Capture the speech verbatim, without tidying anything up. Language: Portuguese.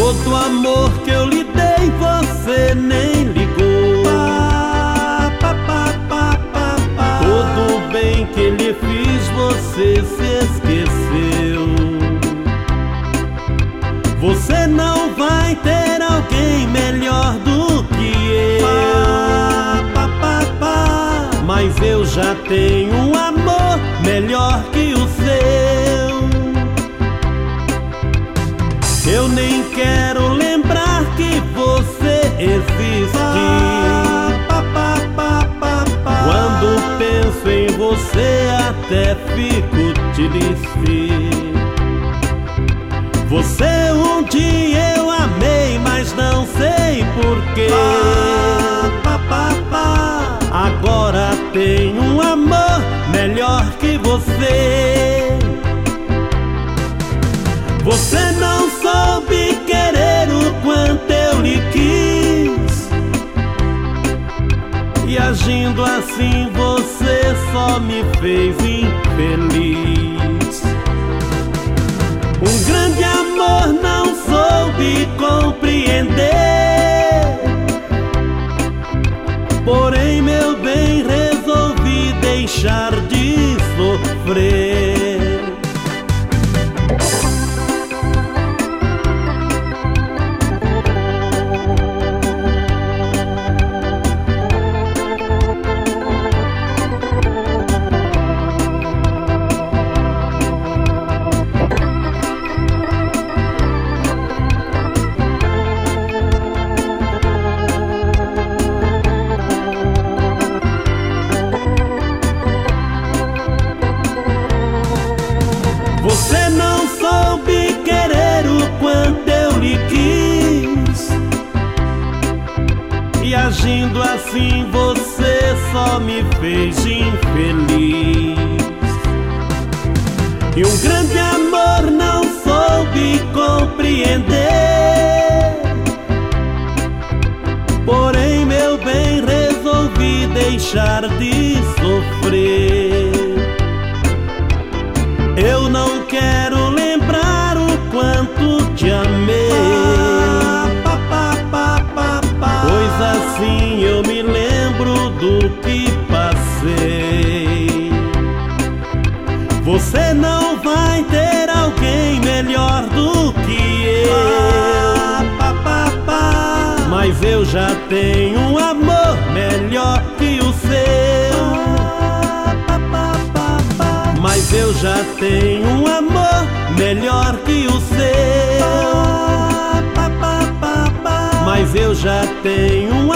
Todo amor que eu lhe dei você nem ligou. Pá, pá, pá, pá, pá, pá. Todo o bem que lhe fiz você se esqueceu. Você não vai ter alguém melhor do que eu. Pá, pá, pá, pá. Mas eu já tenho um amor melhor que o seu. Eu nem quero lembrar que você existe. Pá, pá, pá, pá, pá. Quando penso em você até fico triste. Você um dia eu amei, mas não sei porquê. Pá, pá, pá. Agora tenho um amor melhor que você. Você não soube querer o quanto eu lhe quis, e agindo assim você só me fez infeliz. Um grande amor não soube compreender, porém meu bem resolvi deixar de sofrer. Você não soube querer o quanto eu lhe quis, e agindo assim você só me fez infeliz. E um grande amor não soube compreender, porém meu bem resolvi deixar de sofrer. Eu não quero lembrar o quanto te amei, Pá, pá, pá, pá, pá. pois assim eu me lembro do que passei. Você não vai ter alguém melhor do que eu. Pá, pá, pá. Mas eu já tenho um amor melhor que o seu. Mas eu já tenho um amor melhor que o seu. Pá, pá, pá, pá. Mas eu já tenho um